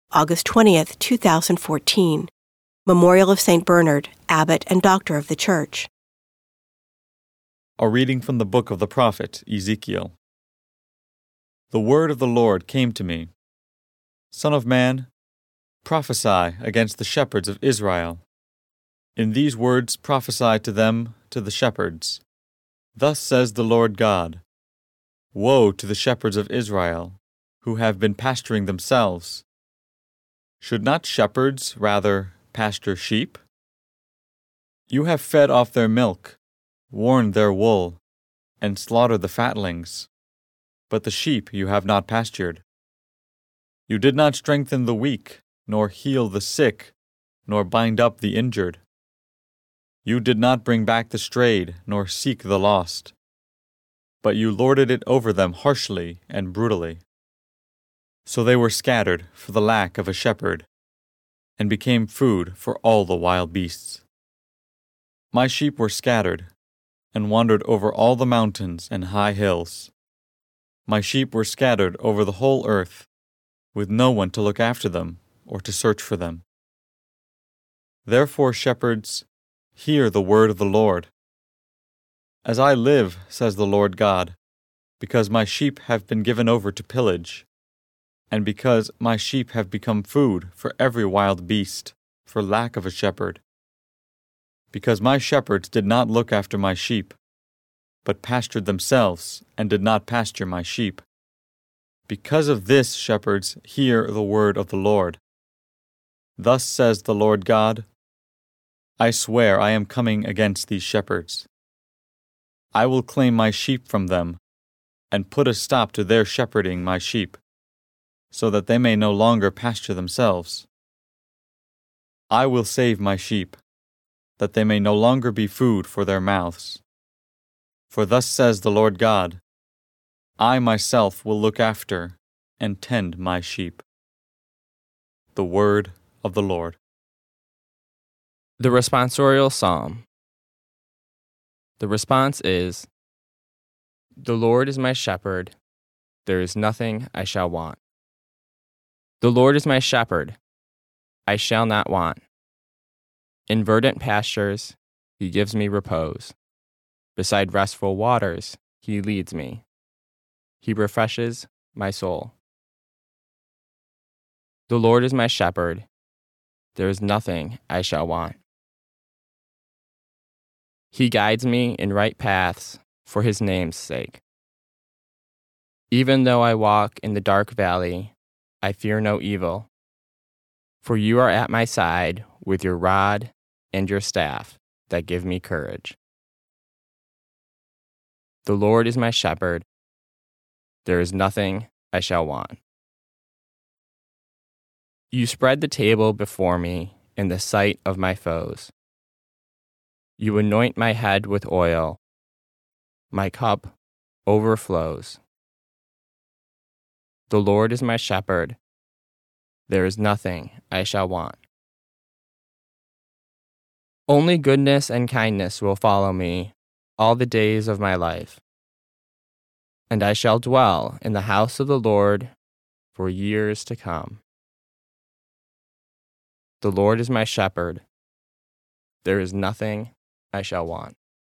August 20th, 2014. Memorial of St. Bernard, Abbot and Doctor of the Church. A reading from the book of the prophet Ezekiel. The word of the Lord came to me. Son of man, prophesy against the shepherds of Israel. In these words prophesy to them, to the shepherds. Thus says the Lord God, Woe to the shepherds of Israel, who have been pasturing themselves. Should not shepherds rather pasture sheep? You have fed off their milk, worn their wool, and slaughtered the fatlings, but the sheep you have not pastured. You did not strengthen the weak, nor heal the sick, nor bind up the injured. You did not bring back the strayed, nor seek the lost, but you lorded it over them harshly and brutally. So they were scattered for the lack of a shepherd, and became food for all the wild beasts. My sheep were scattered, and wandered over all the mountains and high hills. My sheep were scattered over the whole earth, with no one to look after them or to search for them. Therefore, shepherds, hear the word of the Lord. As I live, says the Lord God, because my sheep have been given over to pillage, and because my sheep have become food for every wild beast, for lack of a shepherd. Because my shepherds did not look after my sheep, but pastured themselves, and did not pasture my sheep. Because of this, shepherds, hear the word of the Lord. Thus says the Lord God, I swear I am coming against these shepherds. I will claim my sheep from them, and put a stop to their shepherding my sheep, so that they may no longer pasture themselves. I will save my sheep, that they may no longer be food for their mouths. For thus says the Lord God, I myself will look after and tend my sheep. The word of the Lord. The responsorial psalm. The response is, The Lord is my shepherd, there is nothing I shall want. The Lord is my shepherd, I shall not want. In verdant pastures, he gives me repose. Beside restful waters, he leads me. He refreshes my soul. The Lord is my shepherd, there is nothing I shall want. He guides me in right paths for his name's sake. Even though I walk in the dark valley, I fear no evil, for you are at my side with your rod and your staff that give me courage. The Lord is my shepherd, there is nothing I shall want. You spread the table before me in the sight of my foes. You anoint my head with oil. My cup overflows. The Lord is my shepherd. There is nothing I shall want. Only goodness and kindness will follow me all the days of my life, and I shall dwell in the house of the Lord for years to come. The Lord is my shepherd. There is nothing I shall want.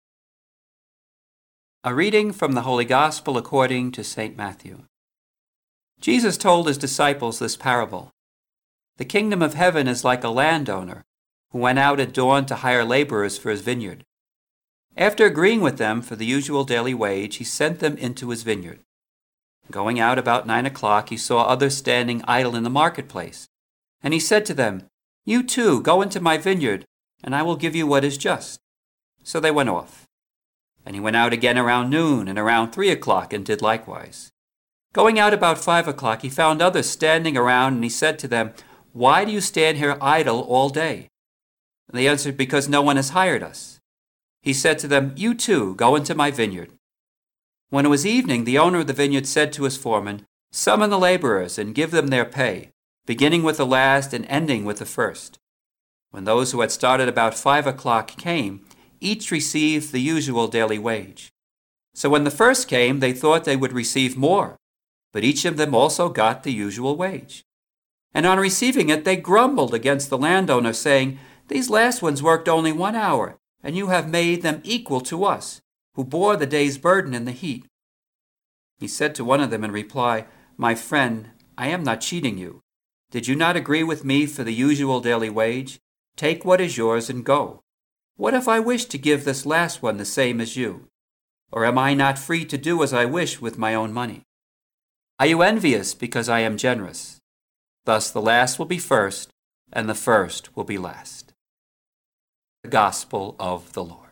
A reading from the Holy Gospel according to St. Matthew. Jesus told his disciples this parable. The kingdom of heaven is like a landowner who went out at dawn to hire laborers for his vineyard. After agreeing with them for the usual daily wage, he sent them into his vineyard. Going out about 9 o'clock, he saw others standing idle in the marketplace. And he said to them, You too, go into my vineyard, and I will give you what is just. So they went off. And he went out again around noon and around 3 o'clock and did likewise. Going out about 5 o'clock, he found others standing around, and he said to them, Why do you stand here idle all day? And they answered, Because no one has hired us. He said to them, You too, go into my vineyard. When it was evening, the owner of the vineyard said to his foreman, Summon the laborers and give them their pay, beginning with the last and ending with the first. When those who had started about 5 o'clock came, each received the usual daily wage. So when the first came, they thought they would receive more, but each of them also got the usual wage. And on receiving it, they grumbled against the landowner, saying, 'These last ones worked only 1 hour, and you have made them equal to us, who bore the day's burden in the heat.' He said to one of them in reply, 'My friend, I am not cheating you. Did you not agree with me for the usual daily wage? Take what is yours and go. What if I wish to give this last one the same as you? Or am I not free to do as I wish with my own money? Are you envious because I am generous? Thus the last will be first, and the first will be last.'" The Gospel of the Lord.